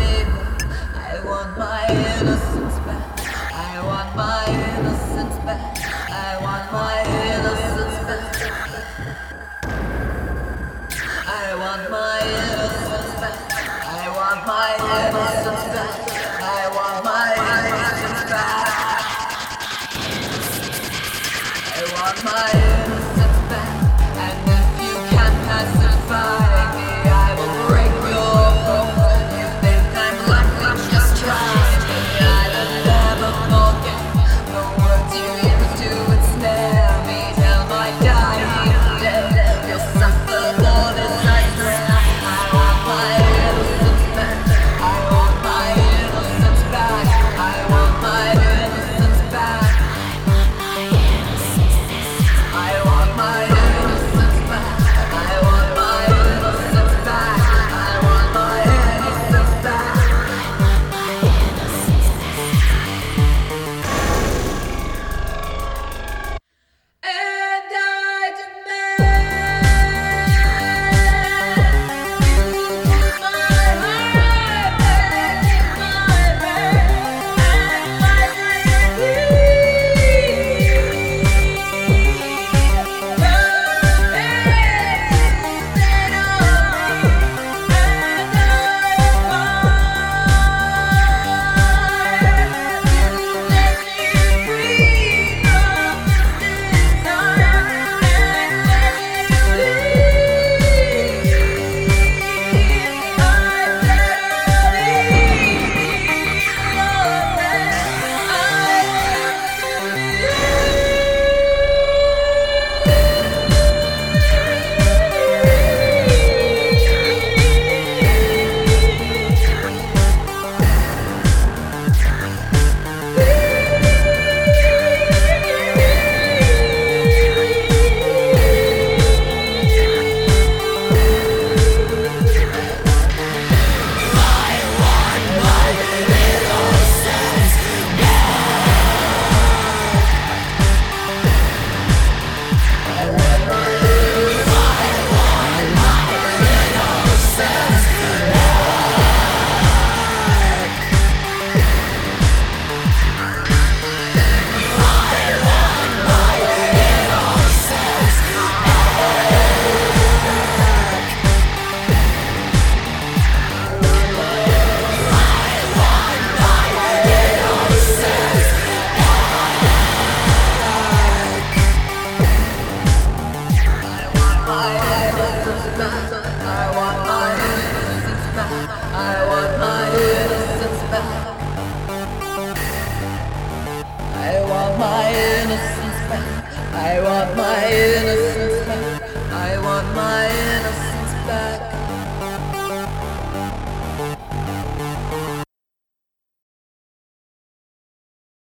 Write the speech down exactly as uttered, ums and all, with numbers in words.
me back. I want my innocence back. I want my innocence back. I want my innocence back. I want my innocence back. I want my innocence back. I want my innocence back. I want my innocence back. And if you can't pacify me, I will break your bones. You think I'm lucky, just try me. I will never forget the words you used to ensnare me. Till my dying day, you'll suffer for this, I swear. I want my innocence back. I want my innocence back. I want my innocence back. I want my innocence back. I want my innocence back. I want my innocence back. And I demand you put my heart back in my bed and my my innocence back.